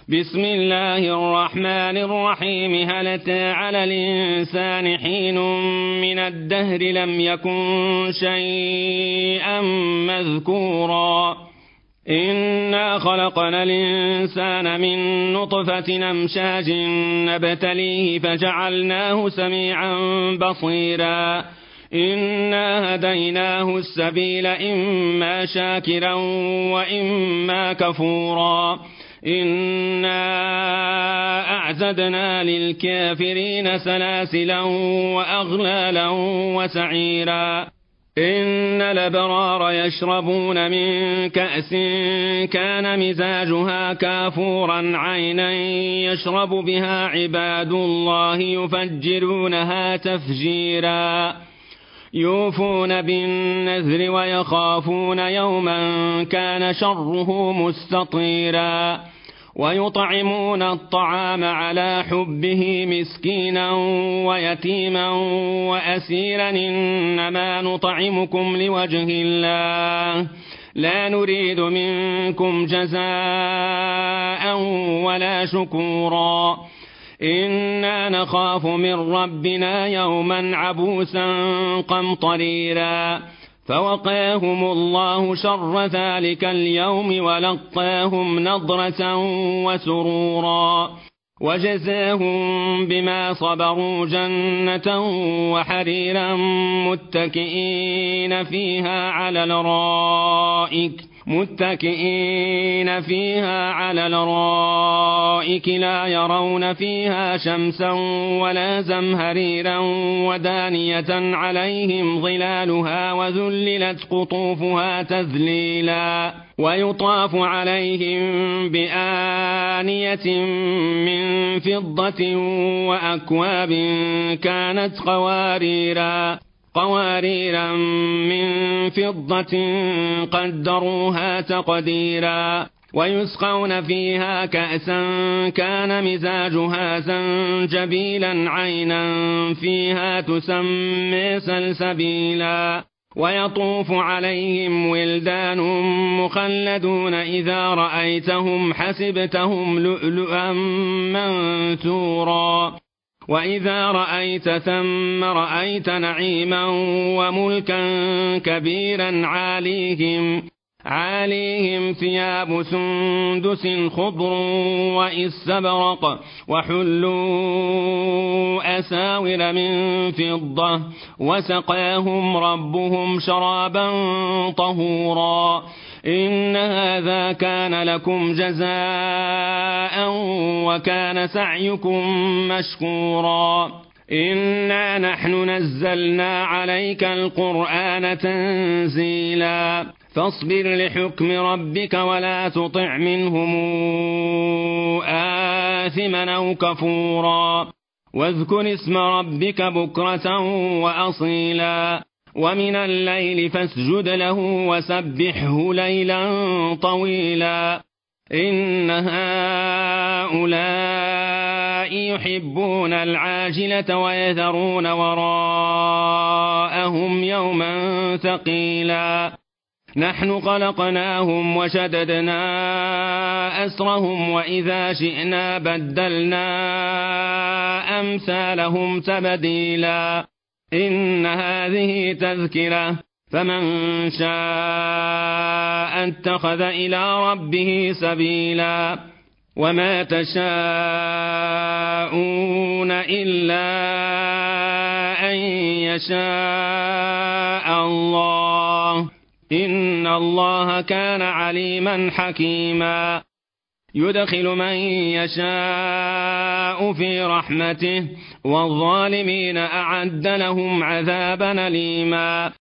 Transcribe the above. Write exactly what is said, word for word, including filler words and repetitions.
بسم الله الرحمن الرحيم. هل أتى على الإنسان حين من الدهر لم يكن شيئا مذكورا إنا خلقنا الإنسان من نطفة أمشاج نبتليه فجعلناه سميعا بصيرا إنا هديناه السبيل إما شاكرا وإما كفورا إنا أعتدنا للكافرين سلاسلا وأغلالا وسعيرا إن الأبرار يشربون من كأس كان مزاجها كافورا عينا يشرب بها عباد الله يفجرونها تفجيرا يوفون بالنذر ويخافون يوما كان شره مستطيرا ويطعمون الطعام على حبه مسكينا ويتيما وأسيرا إنما نطعمكم لوجه الله لا نريد منكم جزاء ولا شكورا إنا نخاف من ربنا يوما عبوسا قمطريرا فوقاهم الله شر ذلك اليوم ولقاهم نضرة وسرورا وجزاهم بما صبروا جنة وحريرا متكئين فيها على الأرائك متكئين فيها على الأرائك لا يرون فيها شمسا ولا زمهريرا ودانية عليهم ظلالها وذللت قطوفها تذليلا ويطاف عليهم بآنية من فضة وأكواب كانت قواريرا قواريرا من فضة قدروها تقديرا ويسقون فيها كأسا كان مزاجها زنجبيلا عينا فيها تسمى سلسبيلا ويطوف عليهم ولدان مخلدون إذا رأيتهم حسبتهم لؤلؤا منثورا وإذا رأيت ثم رأيت نعيما وملكا كبيرا عاليهم عاليهم ثياب سندس خضر وإستبرق وحلوا أساور من فضة وسقاهم ربهم شرابا طهورا إن هذا كان لكم جزاء وكان سعيكم مشكورا إنا نحن نزلنا عليك القرآن تنزيلا فاصبر لحكم ربك ولا تطع منهم آثما أو كفورا واذكر اسم ربك بكرة وأصيلا ومن الليل فاسجد له وسبحه ليلا طويلا إن هؤلاء يحبون العاجلة ويذرون وراءهم يوما ثقيلا نحن خلقناهم وشددنا أسرهم وإذا شئنا بدلنا أمثالهم تبديلا إن هذه تذكرة فمن شاء اتخذ إلى ربه سبيلا وما تشاءون إلا أن يشاء الله إن الله كان عليما حكيما يدخل من يشاء في رحمته والظالمين أعد لهم عذابا أليما